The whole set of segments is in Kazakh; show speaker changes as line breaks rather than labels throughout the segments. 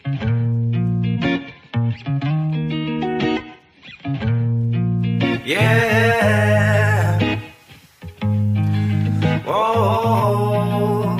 Yeah. Oh.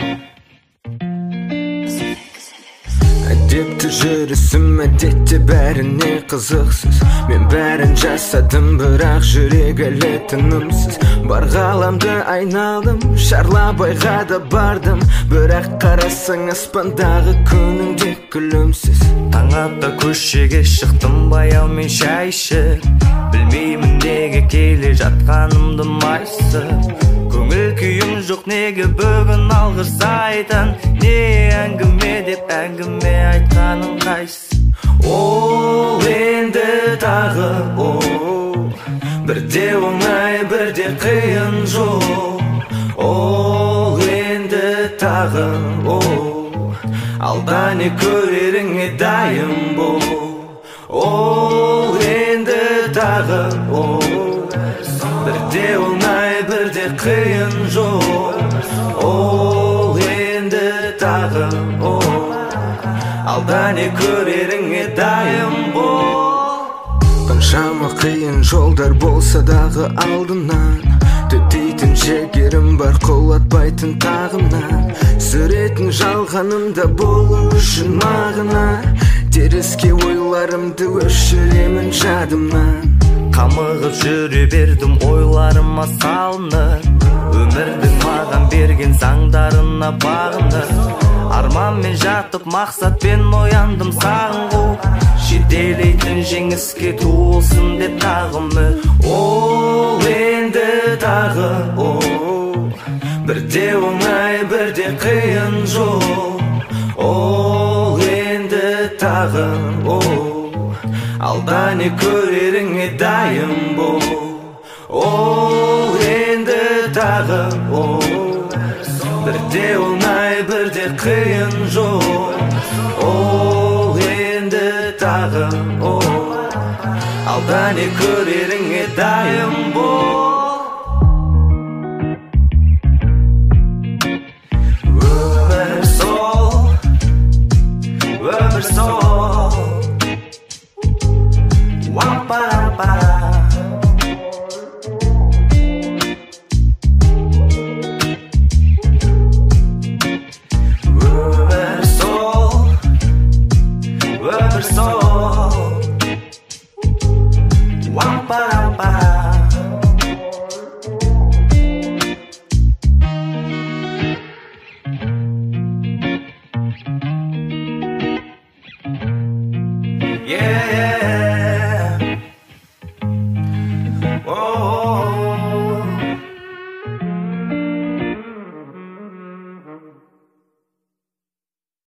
Әдепті жүрісім әдетте бәріне қызықсыз. Мен бәрін жасадым, бірақ жүрек әлі тынымсыз. Бар ғаламды айналдым, шарлап айға да бардым, бірақ қарасаң аспандағы күніңде күлімсіз. Таң атта көшеге шықтым, баяумен шай ішіп, білмеймін неге келе жатқанымды майысып. Көңіл күйім жоқ, неге бүгін алғыс айтан, не әңгіме деп әңгіме айтқаның қайсы? Ол енді тағы бірде оңай, бірде қиын жол. Ол енді тағы алда не көреріңе дайын бол. Ол енді тағы бірде оңай, бірде қиын жол. Ол енді тағы алда не көреріңе дайын бол. Қаншама қиын жолдар болса дағы алдынан, төтейтін жігерім бар, құлатпайтын тағымнан. Сүретін жалғанымда болу үшін мағына, теріске ойларымды өшіремін жадымнан. Қамығып жүре бердім ойларыма салынып, өмірдің маған берген заңдарына бағынып. Арманмен жатып мақсатпен ояндым сағын қуып, жетелейтін жеңіске туылсын деп тағымы. Ол енді тағы бірде оңай, бірде қиын жол. Ол енді тағы алда не көреріңе дайын бол. Ол енді тағы бірде оңай, бірде қиын жол. Ол енді тағы алда не көреріңе дайын бол. Өмір сол, өмір сол. Wam-pa-ram-pa. Yeah.